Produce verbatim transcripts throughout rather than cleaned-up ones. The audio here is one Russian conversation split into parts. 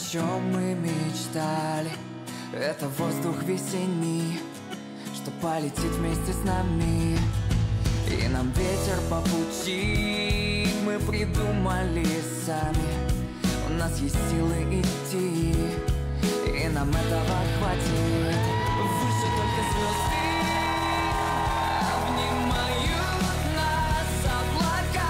чем мы мечтали. Это воздух весенний, что полетит вместе с нами. И нам ветер по пути мы придумали сами. У нас есть силы идти, и нам этого хватит. Выше только звезды обнимают нас облака.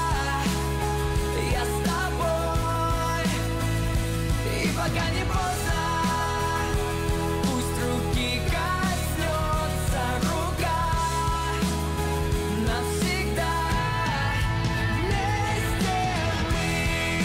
Я с тобой, и пока не поздно, пусть руки коснется рука. Навсегда вместе мы.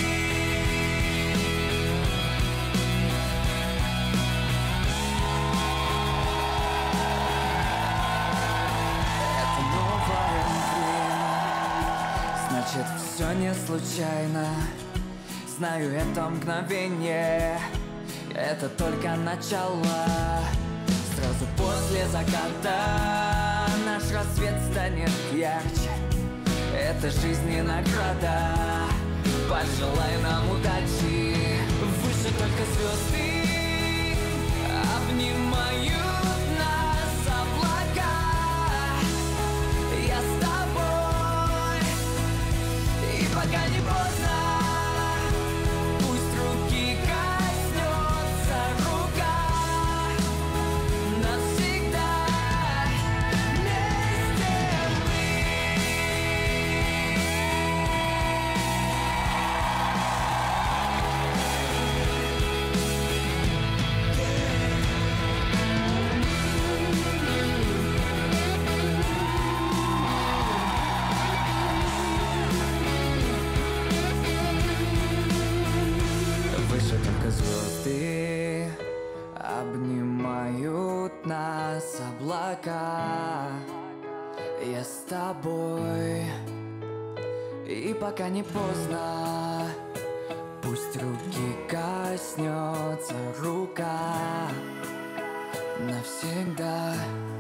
Это новое время, значит, все не случайно. Знаю, это мгновение, это только начало. Сразу после заката наш рассвет станет ярче. Это жизнь и награда, пожелай нам удачи. Выше только звезды обнимают нас облака. Я с тобой, и пока не поздно, пусть руки коснется рука. Навсегда вместе мы. Выше только звезды обнимают нас облака. Я с тобой, и пока не поздно, пусть руки коснется рука. Навсегда.